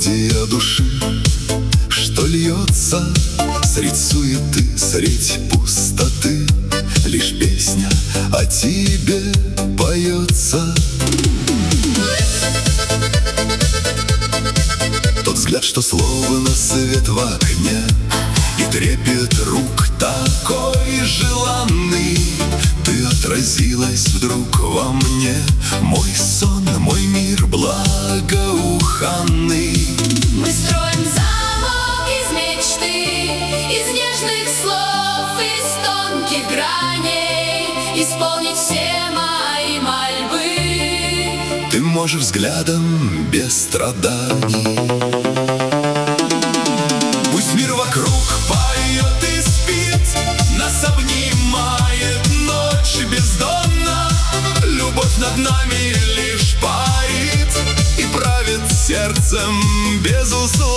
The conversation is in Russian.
мелодия души, что льется средь суеты, средь пустоты. Лишь песня о тебе поется. Тот взгляд, что словно свет в окне, и трепет рук такой желанный. Ты отразилась вдруг во мне, мой сон, мой мир благоуханный. Мы строим замок из мечты, из нежных слов, из тонких граней, исполнить все мои мольбы. Ты можешь взглядом без страданий. Пусть мир вокруг поет и спит, нас обнимает ночь бездонна. Любовь над нами лишь парит и правит сердцем безусловно.